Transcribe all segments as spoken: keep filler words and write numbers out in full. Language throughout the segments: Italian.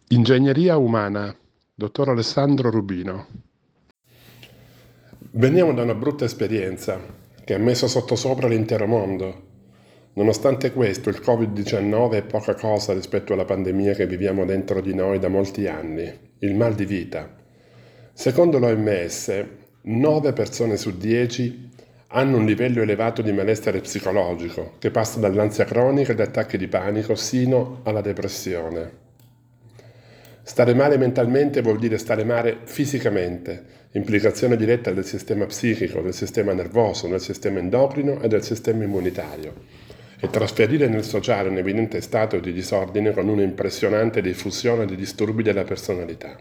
Ingegneria umana, dottor Alessandro Rubino. Veniamo da una brutta esperienza che ha messo sottosopra l'intero mondo. Nonostante questo, il covid diciannove è poca cosa rispetto alla pandemia che viviamo dentro di noi da molti anni, il mal di vita. Secondo l'O M S, nove persone su dieci hanno un livello elevato di malessere psicologico, che passa dall'ansia cronica e agli attacchi di panico sino alla depressione. Stare male mentalmente vuol dire stare male fisicamente, implicazione diretta del sistema psichico, del sistema nervoso, del sistema endocrino e del sistema immunitario, e trasferire nel sociale un evidente stato di disordine con un'impressionante diffusione di disturbi della personalità.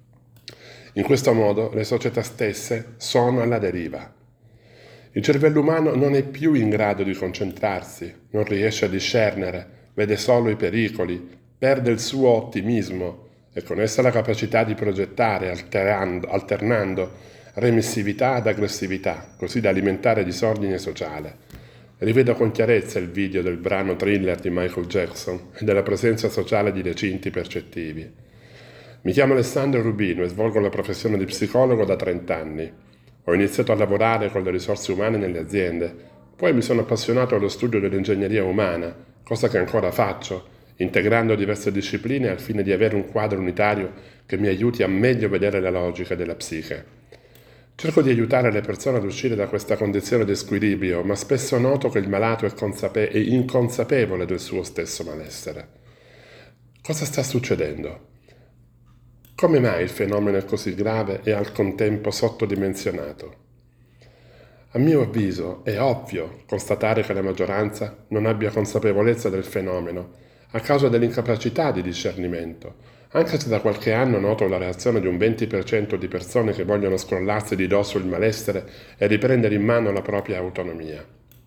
In questo modo le società stesse sono alla deriva. Il cervello umano non è più in grado di concentrarsi, non riesce a discernere, vede solo i pericoli, perde il suo ottimismo e con essa la capacità di progettare alterando, alternando remissività ad aggressività, così da alimentare disordine sociale. Rivedo con chiarezza il video del brano Thriller di Michael Jackson e della presenza sociale di recinti percettivi. Mi chiamo Alessandro Rubino e svolgo la professione di psicologo da trenta anni. Ho iniziato a lavorare con le risorse umane nelle aziende, poi mi sono appassionato allo studio dell'ingegneria umana, cosa che ancora faccio, integrando diverse discipline al fine di avere un quadro unitario che mi aiuti a meglio vedere la logica della psiche. Cerco di aiutare le persone ad uscire da questa condizione di squilibrio, ma spesso noto che il malato è, consape- è inconsapevole del suo stesso malessere. Cosa sta succedendo? Come mai il fenomeno è così grave e al contempo sottodimensionato? A mio avviso è ovvio constatare che la maggioranza non abbia consapevolezza del fenomeno a causa dell'incapacità di discernimento, anche se da qualche anno noto la reazione di un venti per cento di persone che vogliono scrollarsi di dosso il malessere e riprendere in mano la propria autonomia.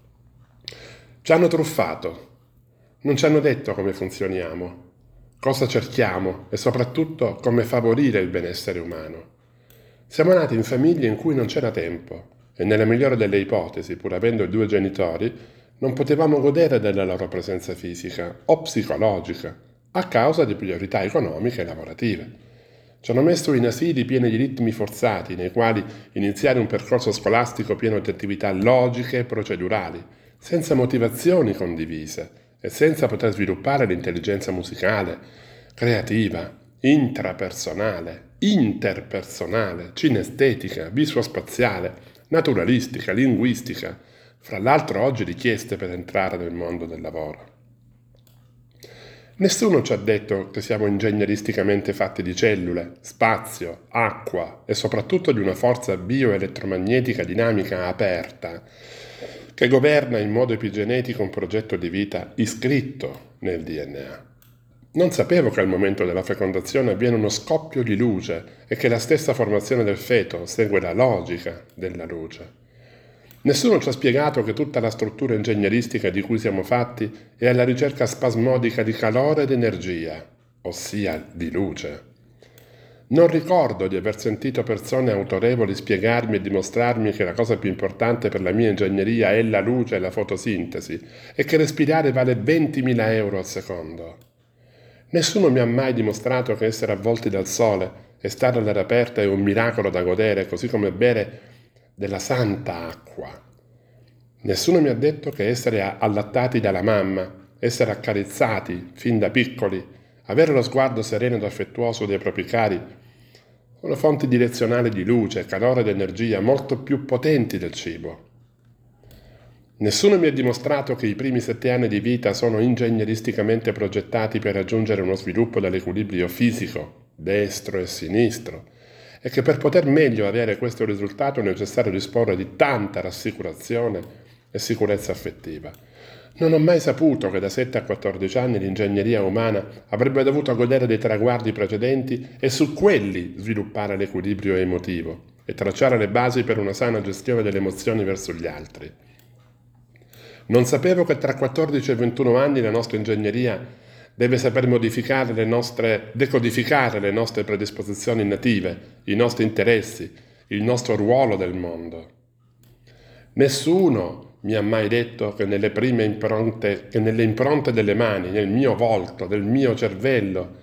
Ci hanno truffato, non ci hanno detto come funzioniamo, cosa cerchiamo e soprattutto come favorire il benessere umano. Siamo nati in famiglie in cui non c'era tempo e nella migliore delle ipotesi, pur avendo due genitori, non potevamo godere della loro presenza fisica o psicologica a causa di priorità economiche e lavorative. Ci hanno messo in asili pieni di ritmi forzati nei quali iniziare un percorso scolastico pieno di attività logiche e procedurali, senza motivazioni condivise e senza poter sviluppare l'intelligenza musicale, creativa, intrapersonale, interpersonale, cinestetica, visuospaziale, naturalistica, linguistica, fra l'altro oggi richieste per entrare nel mondo del lavoro. Nessuno ci ha detto che siamo ingegneristicamente fatti di cellule, spazio, acqua e soprattutto di una forza bioelettromagnetica dinamica aperta che governa in modo epigenetico un progetto di vita iscritto nel D N A. Non sapevo che al momento della fecondazione avviene uno scoppio di luce e che la stessa formazione del feto segue la logica della luce. Nessuno ci ha spiegato che tutta la struttura ingegneristica di cui siamo fatti è alla ricerca spasmodica di calore ed energia, ossia di luce. Non ricordo di aver sentito persone autorevoli spiegarmi e dimostrarmi che la cosa più importante per la mia ingegneria è la luce e la fotosintesi e che respirare vale ventimila euro al secondo. Nessuno mi ha mai dimostrato che essere avvolti dal sole e stare all'aria aperta è un miracolo da godere, così come bere della santa acqua. Nessuno mi ha detto che essere allattati dalla mamma, essere accarezzati fin da piccoli, avere lo sguardo sereno ed affettuoso dei propri cari, sono fonti direzionali di luce, calore ed energia molto più potenti del cibo. Nessuno mi ha dimostrato che i primi sette anni di vita sono ingegneristicamente progettati per raggiungere uno sviluppo dell'equilibrio fisico, destro e sinistro, e che per poter meglio avere questo risultato è necessario disporre di tanta rassicurazione e sicurezza affettiva. Non ho mai saputo che da sette a quattordici anni l'ingegneria umana avrebbe dovuto godere dei traguardi precedenti e su quelli sviluppare l'equilibrio emotivo e tracciare le basi per una sana gestione delle emozioni verso gli altri. Non sapevo che tra quattordici e ventuno anni la nostra ingegneria deve saper modificare le nostre, decodificare le nostre predisposizioni native, i nostri interessi, il nostro ruolo del mondo. Nessuno mi ha mai detto che nelle prime impronte, che nelle impronte delle mani, nel mio volto, del mio cervello,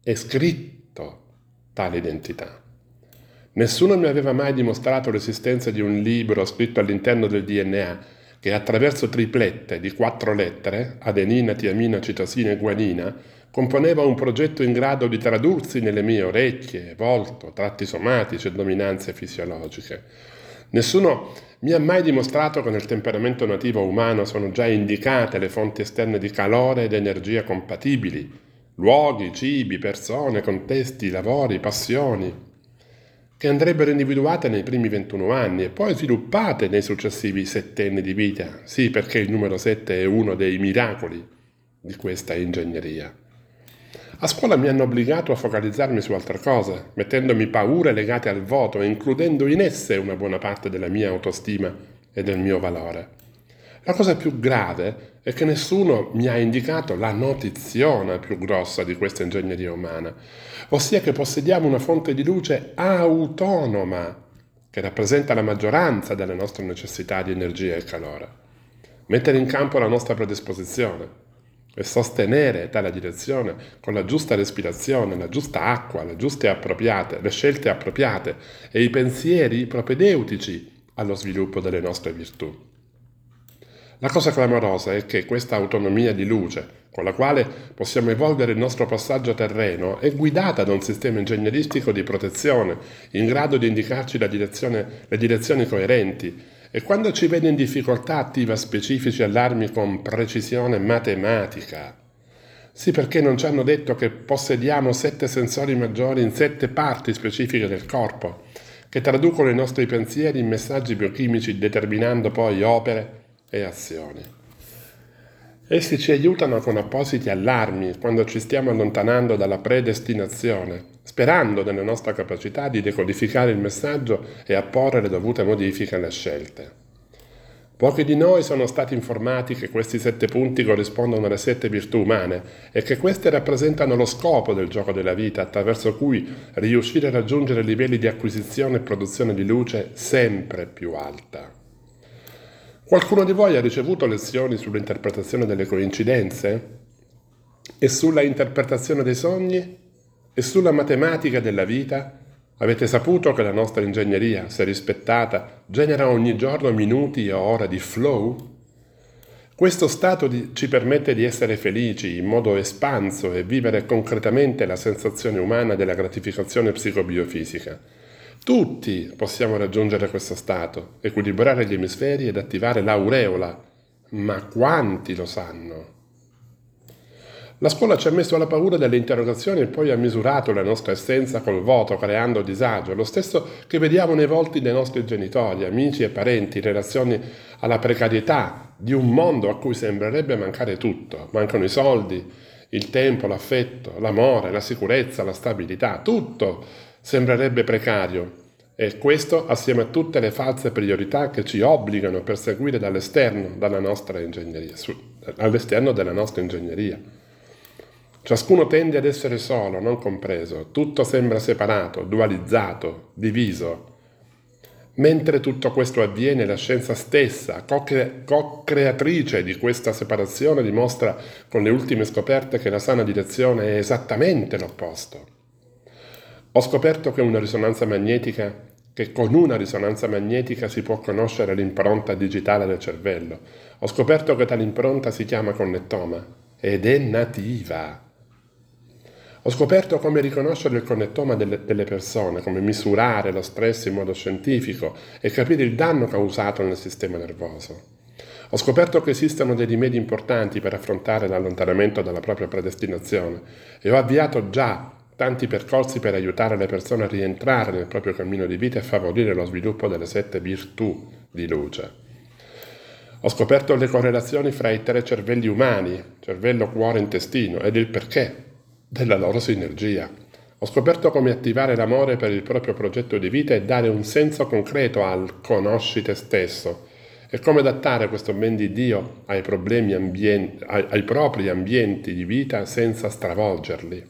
è scritto tale identità. Nessuno mi aveva mai dimostrato l'esistenza di un libro scritto all'interno del D N A che attraverso triplette di quattro lettere, adenina, tiamina, citosina e guanina, componeva un progetto in grado di tradursi nelle mie orecchie, volto, tratti somatici e dominanze fisiologiche. Nessuno mi ha mai dimostrato che nel temperamento nativo umano sono già indicate le fonti esterne di calore ed energia compatibili, luoghi, cibi, persone, contesti, lavori, passioni, che andrebbero individuate nei primi ventuno anni e poi sviluppate nei successivi settenni di vita. Sì, perché il numero sette è uno dei miracoli di questa ingegneria. A scuola mi hanno obbligato a focalizzarmi su altre cose, mettendomi paure legate al voto e includendo in esse una buona parte della mia autostima e del mio valore. La cosa più grave è che nessuno mi ha indicato la notizione più grossa di questa ingegneria umana, ossia che possediamo una fonte di luce autonoma che rappresenta la maggioranza delle nostre necessità di energia e calore. Mettere in campo la nostra predisposizione e sostenere tale direzione con la giusta respirazione, la giusta acqua, le giuste appropriate, le scelte appropriate e i pensieri propedeutici allo sviluppo delle nostre virtù. La cosa clamorosa è che questa autonomia di luce, con la quale possiamo evolvere il nostro passaggio terreno, è guidata da un sistema ingegneristico di protezione, in grado di indicarci la direzione, le direzioni coerenti, e quando ci vede in difficoltà attiva specifici allarmi con precisione matematica. Sì, perché non ci hanno detto che possediamo sette sensori maggiori in sette parti specifiche del corpo, che traducono i nostri pensieri in messaggi biochimici determinando poi opere e azioni. Essi ci aiutano con appositi allarmi quando ci stiamo allontanando dalla predestinazione, sperando nella nostra capacità di decodificare il messaggio e apporre le dovute modifiche alle scelte. Pochi di noi sono stati informati che questi sette punti corrispondono alle sette virtù umane e che queste rappresentano lo scopo del gioco della vita, attraverso cui riuscire a raggiungere livelli di acquisizione e produzione di luce sempre più alta. Qualcuno di voi ha ricevuto lezioni sull'interpretazione delle coincidenze? E sulla interpretazione dei sogni? E sulla matematica della vita? Avete saputo che la nostra ingegneria, se rispettata, genera ogni giorno minuti o ore di flow? Questo stato di, ci permette di essere felici in modo espanso e vivere concretamente la sensazione umana della gratificazione psicobiofisica. Tutti possiamo raggiungere questo stato, equilibrare gli emisferi ed attivare l'aureola, ma quanti lo sanno? La scuola ci ha messo alla paura delle interrogazioni e poi ha misurato la nostra essenza col voto, creando disagio, lo stesso che vediamo nei volti dei nostri genitori, amici e parenti, in relazione alla precarietà di un mondo a cui sembrerebbe mancare tutto. Mancano i soldi, il tempo, l'affetto, l'amore, la sicurezza, la stabilità, tutto sembrerebbe precario, e questo assieme a tutte le false priorità che ci obbligano a perseguire dall'esterno dalla nostra ingegneria, su, all'esterno della nostra ingegneria. Ciascuno tende ad essere solo, non compreso, tutto sembra separato, dualizzato, diviso. Mentre tutto questo avviene, la scienza stessa, co-cre- co-creatrice di questa separazione, dimostra con le ultime scoperte che la sana direzione è esattamente l'opposto. Ho scoperto che una risonanza magnetica, che con una risonanza magnetica si può conoscere l'impronta digitale del cervello. Ho scoperto che tale impronta si chiama connettoma ed è nativa. Ho scoperto come riconoscere il connettoma delle, delle persone, come misurare lo stress in modo scientifico e capire il danno causato nel sistema nervoso. Ho scoperto che esistono dei rimedi importanti per affrontare l'allontanamento dalla propria predestinazione e ho avviato già tanti percorsi per aiutare le persone a rientrare nel proprio cammino di vita e favorire lo sviluppo delle sette virtù di luce. Ho scoperto le correlazioni fra i tre cervelli umani, cervello, cuore e intestino, ed il perché della loro sinergia. Ho scoperto come attivare l'amore per il proprio progetto di vita e dare un senso concreto al conosci te stesso, e come adattare questo ben di Dio ai, problemi ambien- ai, ai propri ambienti di vita senza stravolgerli.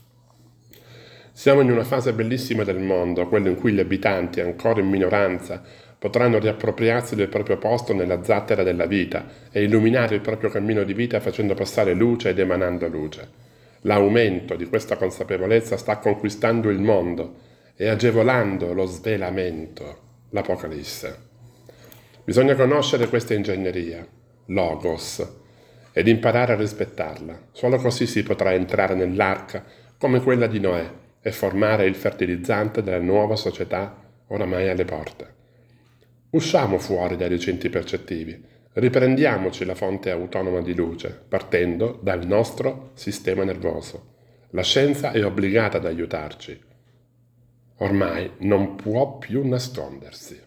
Siamo in una fase bellissima del mondo, quella in cui gli abitanti, ancora in minoranza, potranno riappropriarsi del proprio posto nella zattera della vita e illuminare il proprio cammino di vita facendo passare luce ed emanando luce. L'aumento di questa consapevolezza sta conquistando il mondo e agevolando lo svelamento, l'Apocalisse. Bisogna conoscere questa ingegneria, Logos, ed imparare a rispettarla. Solo così si potrà entrare nell'arca come quella di Noè e formare il fertilizzante della nuova società oramai alle porte. Usciamo fuori dai recinti percettivi, riprendiamoci la fonte autonoma di luce, partendo dal nostro sistema nervoso. La scienza è obbligata ad aiutarci. Ormai non può più nascondersi.